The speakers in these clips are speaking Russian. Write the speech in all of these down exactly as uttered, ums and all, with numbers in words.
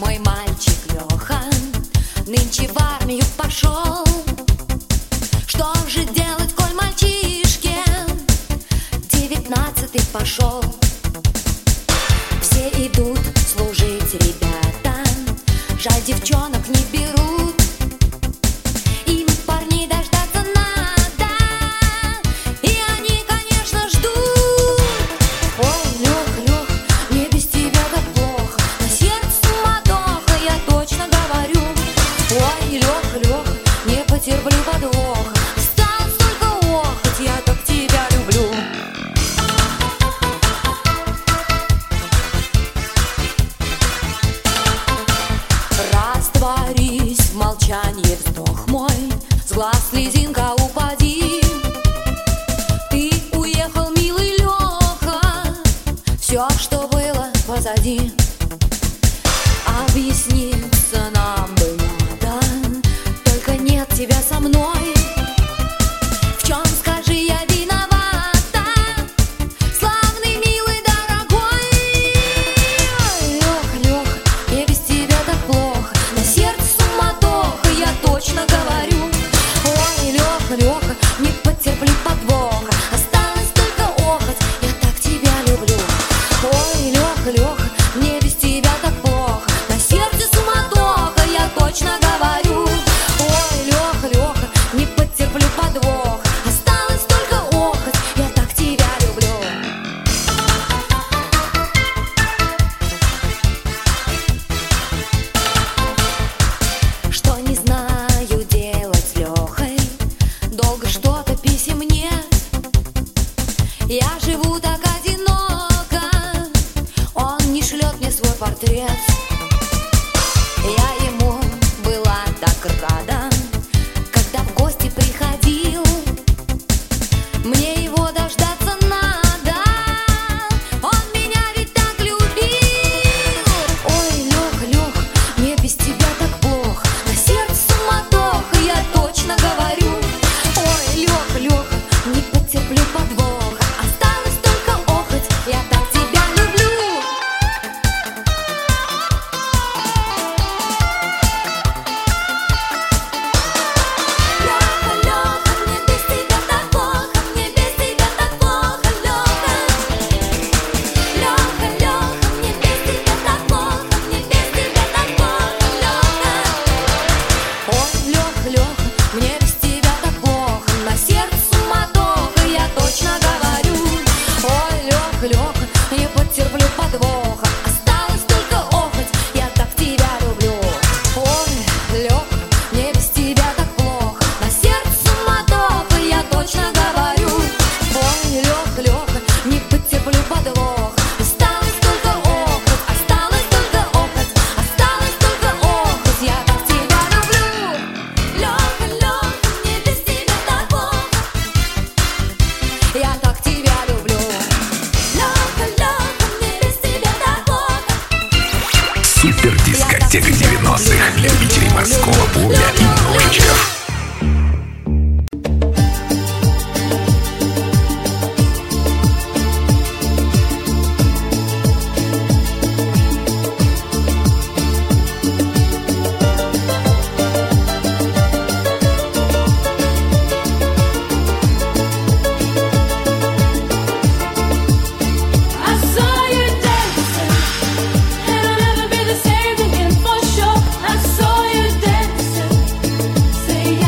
Мой мальчик Леха нынче в армию пошел. Что же делать, коль мальчишке девятнадцатый пошел? Все идут служить, ребята, жаль, девчонок не берут. Им парней дождаться надо, и они, конечно, ждут. Ой, Лех, Лех, мне без тебя так плохо, на сердце суматоха, я точно говорю. Ой, Лех, Лех, не потерплю подвоха, осталось только охоть, я так тебя люблю. Растворись в молчании, вздох мой, с глаз слезинка упади. Ты уехал, милый Леха, все, что было позади. Объясниться нам бы надо, только нет тебя со мной. В чем, скажи, я виновата, славный, милый, дорогой? Леха, Леха, мне без тебя так плохо, на сердце суматоха, я точно говорю. Ой, Леха, Леха, не потерплю подвоха, осталось только охоть, я так тебя люблю. Ой, Леха, Леха, мне без тебя так плохо, на сердце суматоха, я точно говорю. Ой, Леха, Леха, не потерплю подвоха, осталось только охоть, я так тебя люблю. Что не знаю делать с Лехой, долго что-то писем нет. Я живу так одиноко, он не шлет мне свой портрет. Я ему была так рада, когда в гости приходил. Мне его дождаться надо, он меня ведь так любил. Ой, Леха, Леха, мне без тебя так плохо, на сердце суматоха, я точно говорю. Ой, Леха, Леха, не потерплю подвоха, осталось только охоть, я так тебя люблю. Леха, Леха, мне без тебя так плохо, мне без тебя так плохо, Леха. Леха, Леха, мне без тебя так плохо, мне без тебя так плохо, Леха. Ой, Леха, Леха, мне без тебя так плохо, на сердце суматоха, я точно говорю. Ой, Леха, Леха, не потерплю подвоха, осталось только охоть, я так тебя люблю. Ой, Леха, мне без тебя так плохо, на сердце суматоха, я точно говорю. Ой, Леха, Леха, не потерплю подвоха, осталось только охоть, осталось только охоть, осталось только охоть, я так тебя люблю. Леха, Леха, мне без тебя так плохо, я так тебя люблю. Леха, Леха, мне без тебя так плохо. Супер дискотека девяностых. Любителей морского буля и ножичков. I saw you dancing, and I'll never be the same again for sure. I saw you dancing, say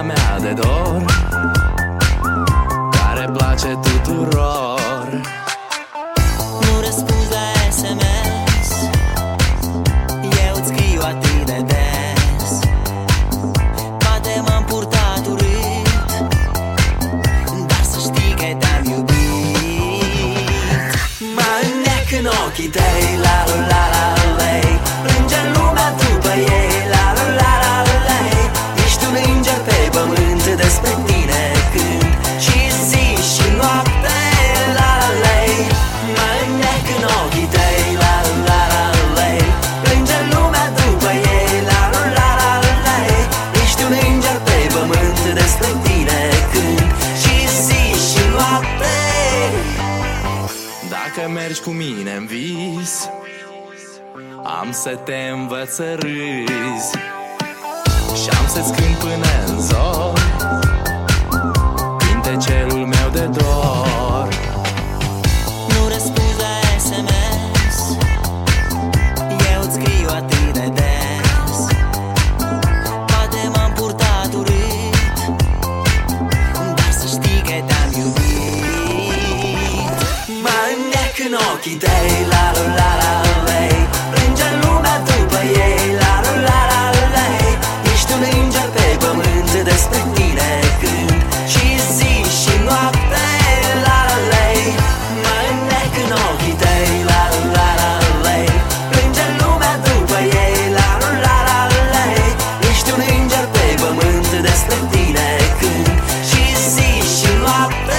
pielea mea de dor, care place tuturor. Nu răspunzi la S M S, eu îți scriu atât de des. Poate m-am purtat urât, dar să știi că te-am iubit. Mă înnec în ochii tăi, la la la la lei. Plânge lumea după ei, la la la la lei. Ești un înger pe pământ, despre tine cânt și zi și noapte, la la lei. Mă înnec în ochii tăi, la la la lei. Plânge lumea după ei, la la la la lei. Ești un înger pe pământ, despre tine cânt și zi și noapte. Dacă mergi cu mine în vis, am să te învăț să râzi și am să-ți cânt până în zor cântecelul meu de dor. Nu răspunzi la S M S, eu îți scriu atât de des. Poate m-am purtat urât, dar să știi că te-am iubit. Mă înnec în ochii tăi, la la la la lei. Plânge lumea după ei, la la la la lei. Ești un înger pe pământ, despre tine cânt și zi și noapte, la la lei. Mă înnec în ochii tăi, la la la lei. Plânge lumea după ei, la la la lei. Ești un înger pe pământ, despre tine cânt și zi și noapte.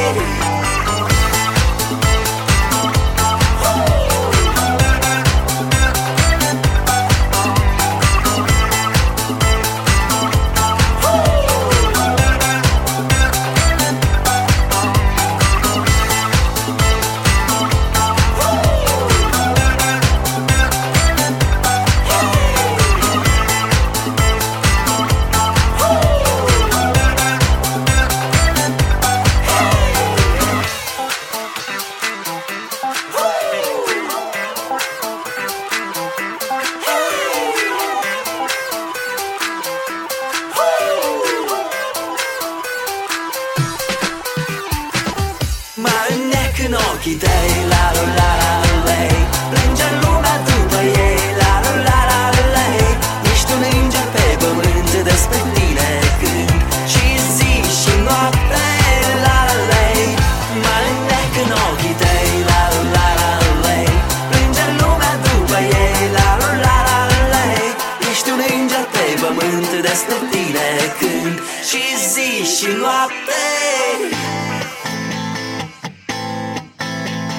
Mă înnec în ochii tăi, la la la la lei. Plânge lumea după ei, la la la la lei. Ești un înger pe pământ, despre tine cânt și zi și noapte, la la lei. Mă înnec în ochii tăi, la la la la lei. Plânge lumea după ei, la la la la lei. Ești un înger pe pământ, despre tine cânt și zi și noapte.